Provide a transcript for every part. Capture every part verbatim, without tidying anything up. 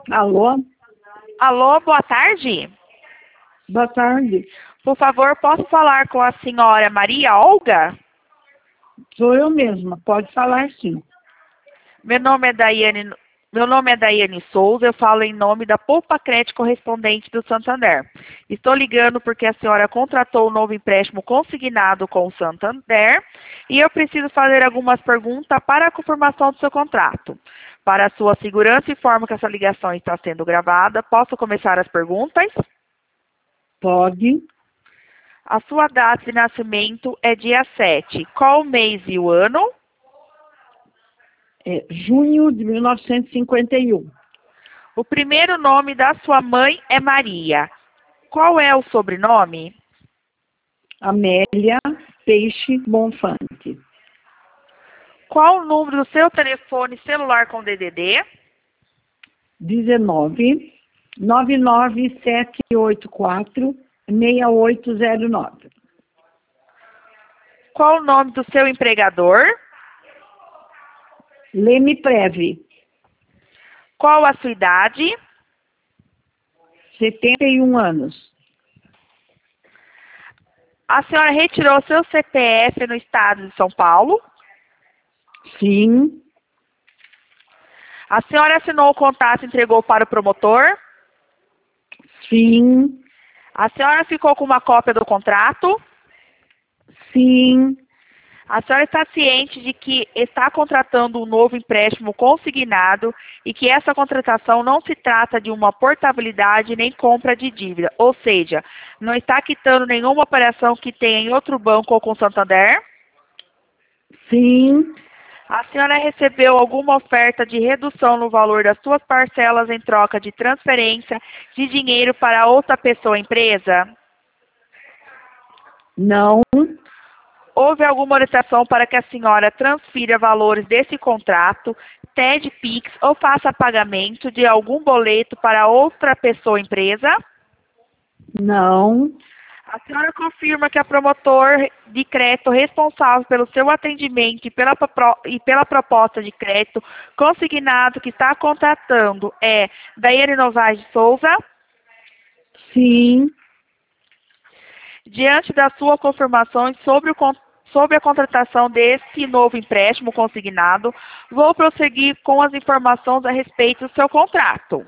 Alô? Alô, boa tarde. Boa tarde. Por favor, posso falar com a senhora Maria Olga? Sou eu mesma, pode falar sim. Meu nome é Daiane, meu nome é Daiane Souza, eu falo em nome da Poupa Crédito Correspondente do Santander. Estou ligando porque a senhora contratou um novo empréstimo consignado com o Santander e eu preciso fazer algumas perguntas para a confirmação do seu contrato. Para a sua segurança, informo que essa ligação está sendo gravada. Posso começar as perguntas? Pode. A sua data de nascimento é dia sete. Qual o mês e o ano? É junho de mil novecentos e cinquenta e um. O primeiro nome da sua mãe é Maria. Qual é o sobrenome? Amélia Peixe Bonfante. Qual o número do seu telefone celular com D D D? dezenove, nove nove sete oito quatro, seis oito zero nove. Qual o nome do seu empregador? Leme Preve. Qual a sua idade? setenta e um anos. A senhora retirou seu C P F no estado de São Paulo? Sim. A senhora assinou o contrato e entregou para o promotor? Sim. A senhora ficou com uma cópia do contrato? Sim. A senhora está ciente de que está contratando um novo empréstimo consignado e que essa contratação não se trata de uma portabilidade nem compra de dívida, ou seja, não está quitando nenhuma operação que tenha em outro banco ou com o Santander? Sim. A senhora recebeu alguma oferta de redução no valor das suas parcelas em troca de transferência de dinheiro para outra pessoa ou empresa? Não. Houve alguma orientação para que a senhora transfira valores desse contrato, T E D Pix ou faça pagamento de algum boleto para outra pessoa ou empresa? Não. A senhora confirma que a promotor de crédito responsável pelo seu atendimento e pela, e pela proposta de crédito consignado que está contratando é Daiane Novaes de Souza? Sim. Diante das suas confirmações sobre, o, sobre a contratação desse novo empréstimo consignado, vou prosseguir com as informações a respeito do seu contrato.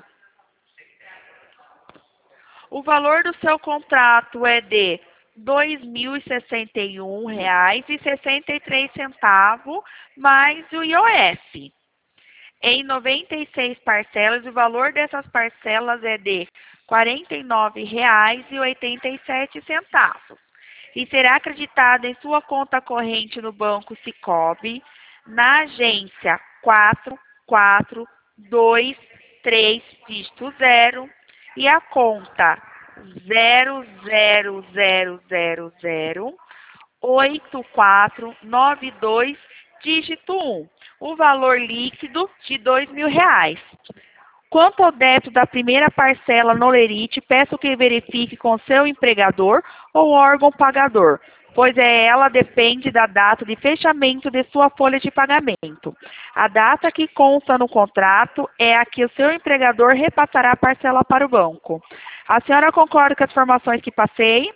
O valor do seu contrato é de dois mil e sessenta e um reais e sessenta e três centavos mais o I O F. Em noventa e seis parcelas, o valor dessas parcelas é de quarenta e nove reais e oitenta e sete centavos. E será acreditado em sua conta corrente no Banco Sicoob, na agência quatro quatro dois três, dígito zero, e a conta zero zero zero zero zero oito quatro nove dois, dígito um. O valor líquido de dois mil reais. Quanto ao débito da primeira parcela no Lerite, peço que verifique com seu empregador ou órgão pagador, pois é ela depende da data de fechamento de sua folha de pagamento. A data que consta no contrato é a que o seu empregador repassará a parcela para o banco. A senhora concorda com as informações que passei?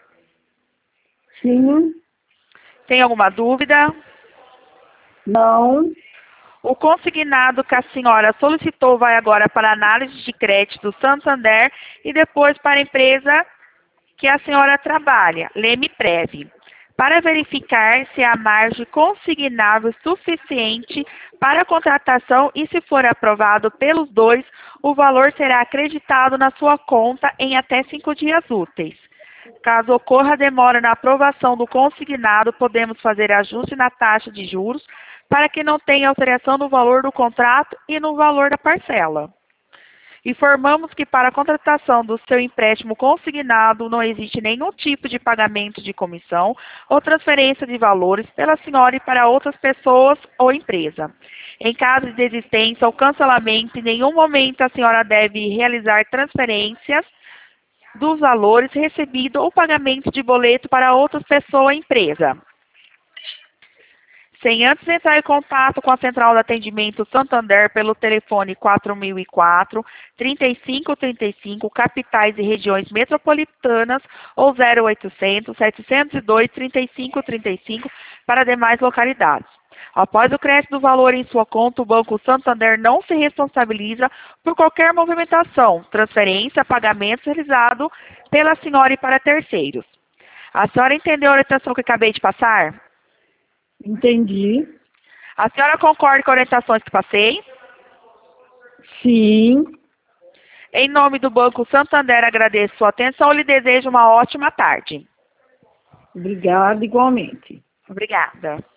Sim. Tem alguma dúvida? Não. O consignado que a senhora solicitou vai agora para a análise de crédito do Santander e depois para a empresa que a senhora trabalha, Leme Preve, para verificar se há margem consignável suficiente para a contratação e, se for aprovado pelos dois, o valor será acreditado na sua conta em até cinco dias úteis. Caso ocorra demora na aprovação do consignado, podemos fazer ajuste na taxa de juros para que não tenha alteração no valor do contrato e no valor da parcela. Informamos que para a contratação do seu empréstimo consignado não existe nenhum tipo de pagamento de comissão ou transferência de valores pela senhora e para outras pessoas ou empresa. Em caso de desistência ou cancelamento, em nenhum momento a senhora deve realizar transferências dos valores recebidos ou pagamento de boleto para outras pessoas ou empresa. sem antes entrar em contato com a Central de Atendimento Santander pelo telefone quatro mil e quatro, trinta e cinco trinta e cinco, capitais e regiões metropolitanas, ou zero oitocentos, setecentos e dois, trinta e cinco trinta e cinco para demais localidades. Após o crédito do valor em sua conta, o Banco Santander não se responsabiliza por qualquer movimentação, transferência, pagamento realizado pela senhora e para terceiros. A senhora entendeu a orientação que acabei de passar? Entendi. A senhora concorda com as orientações que passei? Sim. Em nome do Banco Santander, agradeço sua atenção e lhe desejo uma ótima tarde. Obrigada, igualmente. Obrigada.